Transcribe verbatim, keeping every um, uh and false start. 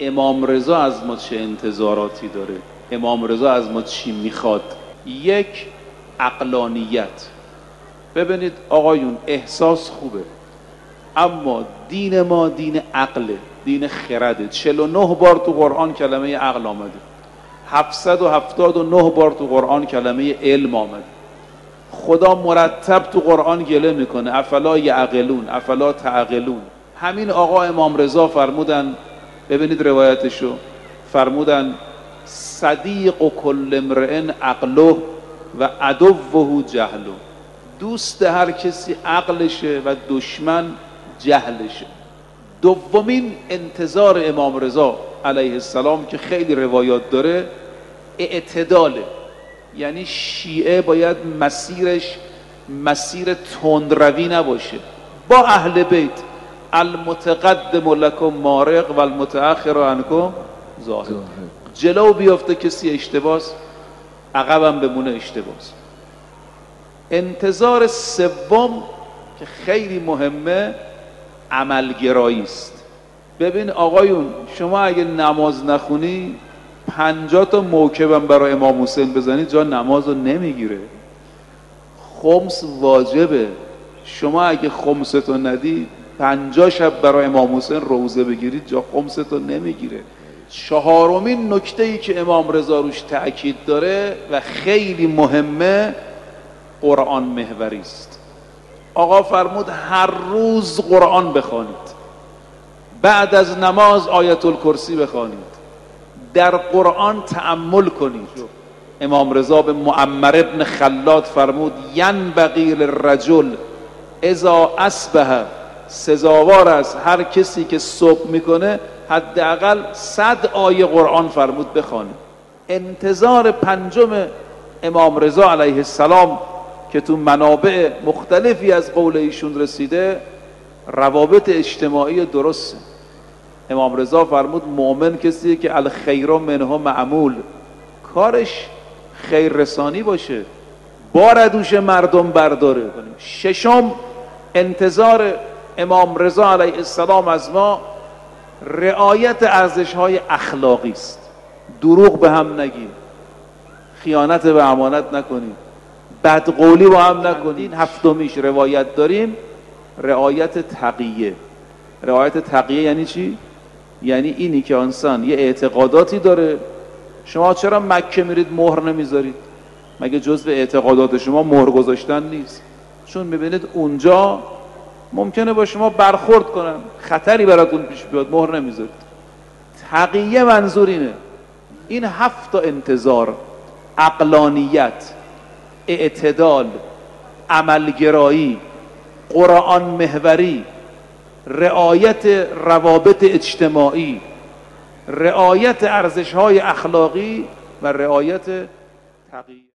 امام رضا از ما چه انتظاراتی داره، امام رضا از ما چی میخواد. یک، عقلانیت. ببینید آقایون، احساس خوبه، اما دین ما دین عقله، دین خرده. چهل و نه بار تو قرآن کلمه عقل آمده، هفتصد و هفتاد و نه بار تو قرآن کلمه علم آمده. خدا مرتب تو قرآن گله میکنه افلا یعقلون، افلا تعقلون. همین آقا امام رضا فرمودن، ببینید روایتشو، فرمودن صدیق و کل امرئ عقله و عدوه جهله. دوست هر کسی عقلشه و دشمن جهلشه. دومین انتظار امام رضا علیه السلام که خیلی روایات داره، اعتداله. یعنی شیعه باید مسیرش مسیر تندروی نباشه، با اهل بیت المتقدم لکم مارق و المتأخر عنکم زاهد. جلو بیافته کسی اشتباس، عقبم بمونه اشتباس. انتظار سوم که خیلی مهمه، عملگرایی است. ببین آقایون، شما اگه نماز نخونی پنجاه تا موکبم برای امام حسین بزنید جا نماز رو نمیگیره. خمس واجبه، شما اگه خمستو ندی پنجاه شب برای امام حسین روزه بگیرید جا خمستو نمیگیره. چهارمین نکته ای که امام رضا روش تأکید داره و خیلی مهمه، قرآن محوری است. آقا فرمود هر روز قرآن بخوانید، بعد از نماز آیت الکرسی بخوانید، در قرآن تأمل کنید. امام رضا به معمر ابن خلاد فرمود ینبغی للرجل اذا اصبح، سزاوار است هر کسی که صبح میکنه حداقل صد آیه قرآن فرمود بخوانه. انتظار پنجم امام رضا علیه السلام که تو منابع مختلفی از قول ایشون رسیده، روابط اجتماعی درسته. امام رضا فرمود مؤمن کسی که الخیر منه معمول، کارش خیر رسانی باشه، بار دوش مردم برداره. ششم انتظار امام رضا علیه السلام از ما، رعایت ارزش‌های اخلاقی است. دروغ به هم نگید، خیانت به امانت نکنید، بدقولی با هم نکنید. هفتمیش روایت داریم، رعایت تقیه. رعایت تقیه یعنی چی؟ یعنی اینی که انسان یه اعتقاداتی داره. شما چرا مکه میرید مهر نمیذارید؟ مگه جزء اعتقادات شما مهر گذاشتن نیست؟ چون میبینید اونجا ممکنه با شما برخورد کنن، خطری براتون پیش بیاد، مهر نمیذارید. تقیه منظور اینه. این هفت تا انتظار، عقلانیت، اعتدال، عملگرایی، قرآن محوری، رعایت روابط اجتماعی، رعایت ارزش‌های اخلاقی و رعایت تقیه.